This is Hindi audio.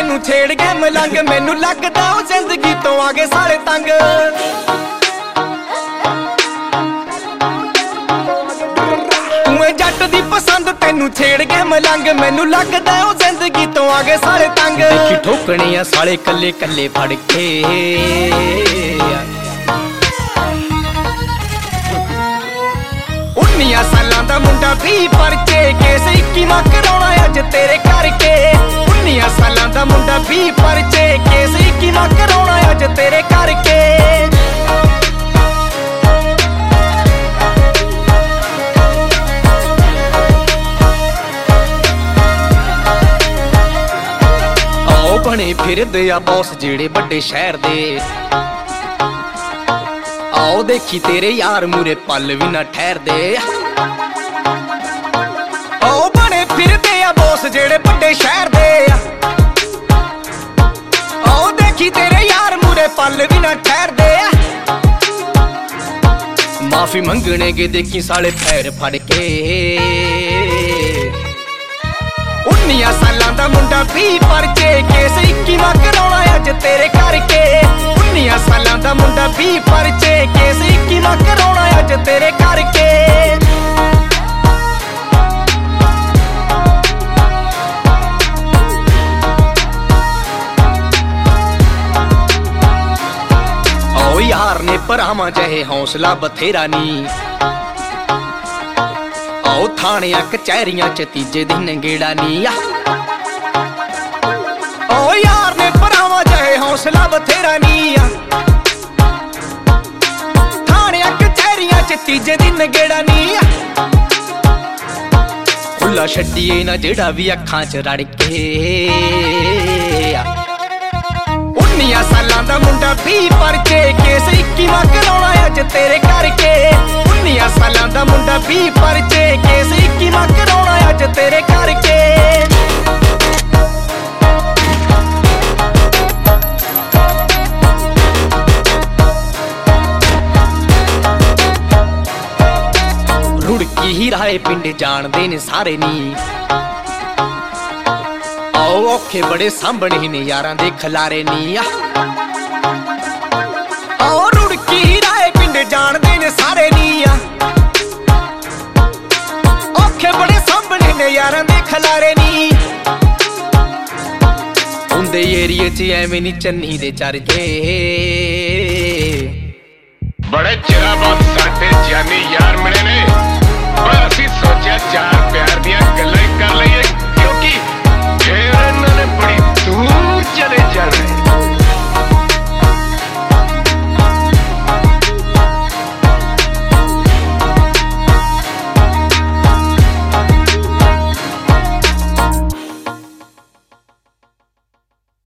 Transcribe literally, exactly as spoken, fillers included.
तेनू छेड़ गए मलंग, मैनू लगदा ओ जिंदगी तो आगे सारे तंग। तूं जट दी पसंद तेनू छेड़ गए मलंग, मैनू लगदा ओ जिंदगी तो आगे सारे तंग। देखी ठोकने आ साले कल्ले कल्ले फड़ के, उन्नियां सालां दा मुंडा भी परचे, केस इक्कीवां कराउणा अज तेरे करके। उन्नियां सालां दा मुंडा भी परचे, केस इक्कीवां कराउणा अज तेरे करके। आओ बने फिरदे आ बॉस जेड़े बड़े शहर दे, आओ देखी तेरे यार मूरे पल भी ना ठहरदे। आओ बने फिरदे आ बॉस जेड़े बड़े शहर दे, आओ देखी तेरे यार मूरे पल भी ना ठहरदे। माफी मंगने के देखी साले पैर फड़ के, उन्नियां सालां दा मुंडा भी परचे, केस इक्कीवां कराउणा अज तेरे करके। उन्नियां सालां दा मुंडा भी परचे, केस इक्कीवां कराउणा अज तेरे करके। आओ यार ने भरावां जहे हौसला बथेरा नी, आओ थाणियां कचहरियां च तीजे दिन गेड़ा नी। आओ यार ने भरावां जहे हौसला बथेरा नी, थाणियां कचहरियां च तीजे दिन गेड़ा नी। खुला छड्डिए ना जेड़ा भी अखां च रड़ के, उन्नियां सालां दा मुंडा भी परचे, केस इक्कीवां कराउणा अज तेरे करके। उन्नियां सालां दा मुंडा भी परचे, केस इक्कीवां कराउणा अज तेरे करके। रुड़की ही राए पिंड जानदे ने सारे नी, आओ औखे बड़े सामने ने यारां दे खलारे नी। आओ रुड़की ही राए पिंड जानदे ने सारे नी, औखे बड़े सामने ने यारां दे खलारे नी। उंदे एरिए च एवें नी चन्नी दे चरजे, बड़े चिरा बाद साडे जानी यार मिले ने।